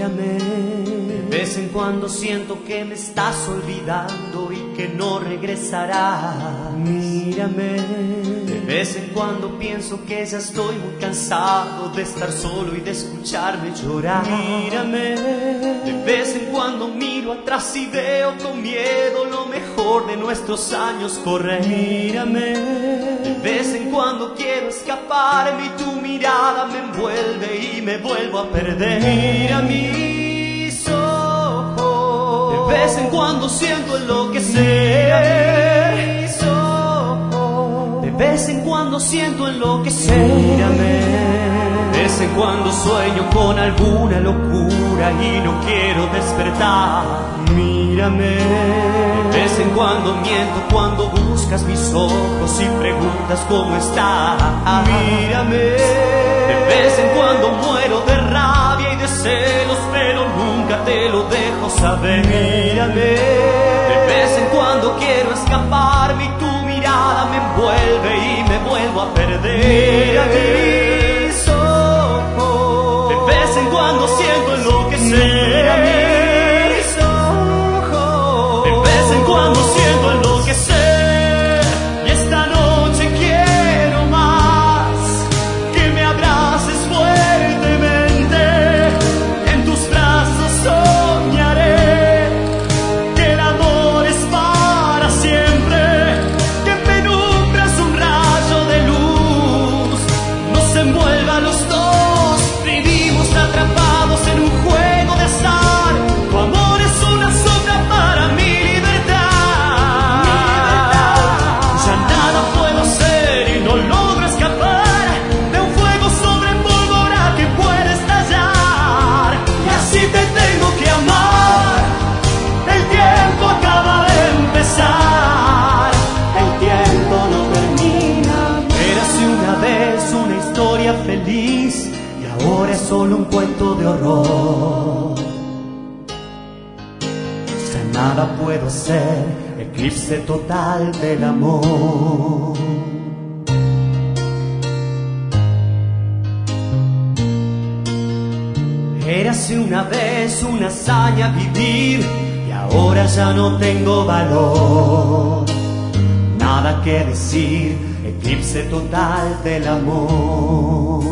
Mírame. De vez en cuando siento que me estás olvidando y que no regresarás. Mírame. De vez en cuando pienso que ya estoy muy cansado de estar solo y de escucharme llorar. Mírame. De vez en cuando miro atrás y veo con miedo lo mejor de nuestros años correr. Mírame. De vez en cuando quiero escaparme y tu mirada me envuelve y me vuelvo a perder. Mira mis ojos. De vez en cuando siento enloquecer. Mis ojos. De vez en cuando siento enloquecer. Mírame. De vez en cuando sueño con alguna locura y no quiero despertar. Mírame. De vez en cuando miento cuando buscas mis ojos y preguntas cómo estás. Mírame. De vez en cuando muero de rabia y de celos, pero nunca te lo dejo saber. Mírame. De vez en cuando quiero escaparme y tu mirada me envuelve y me vuelvo a perder. Mira mis ojos. De vez en cuando siento enloquecer. Mis ojos. De vez en cuando siento enloquecer. Y esta noche quiero más que me abraces fuertemente. En tus brazos soñaré que el amor es para siempre. Que en penumbras un rayo de luz nos envuelva a los dos. Vivimos atrapados en un juego de azar. Tu amor es una sombra para mi libertad. Ya nada puedo hacer y no logro escapar de un fuego sobre pólvora que puede estallar. Y así te tengo que amar. El tiempo acaba de empezar. El tiempo no termina. Érase una vez una historia feliz y ahora es solo un cuento de horror. Ya nada puedo hacer, eclipse total del amor. Érase una vez una hazaña vivir y ahora ya no tengo valor. Nada que decir, eclipse total del amor.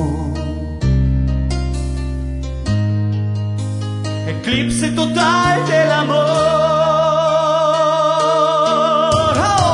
Eclipse total del amor. ¡Oh!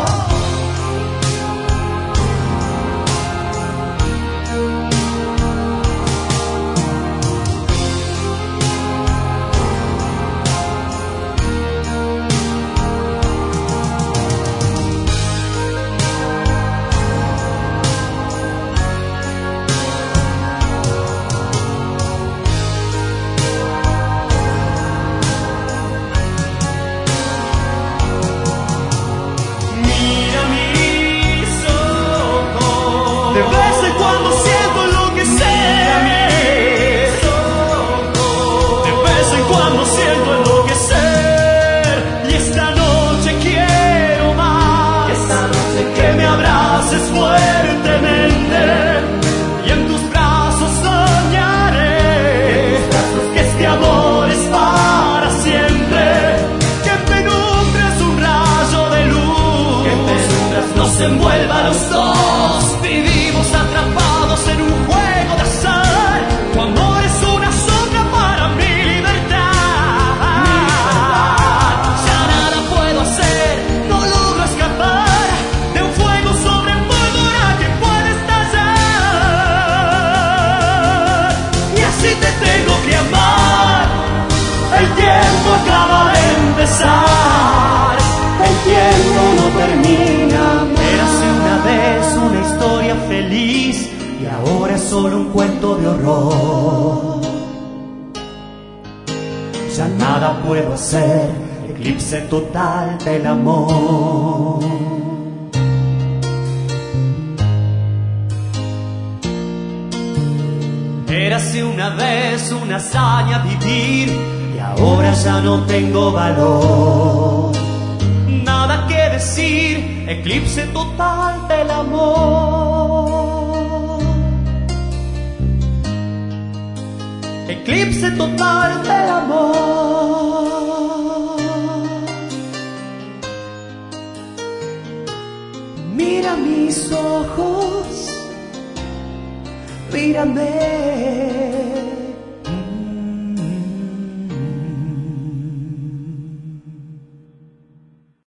Mira mis ojos. De vez en cuando siento enloquecer. Mis ojos. De vez en cuando siento enloquecer. Y esta noche quiero más. Esta noche que me abraces fuertemente. Y en tus brazos soñaré que este amor es para siempre. Que en penumbras un rayo de luz nos envuelva a los dos. Vivimos atrapados en un juego de azar. Tu amor es una sombra para mi libertad. Ya nada puedo hacer, no logro escapar de un fuego sobre pólvora que puede estallar. Y así te tengo que amar. El tiempo acaba de empezar. El tiempo no termina. Érase una vez una historia feliz y ahora es solo un cuento de horror. Ya nada puedo hacer, eclipse total del amor. Érase una vez una hazaña vivir y ahora ya no tengo valor. Nada que decir, eclipse total del amor. eclipse total del amor. Mira mis ojos, mírame.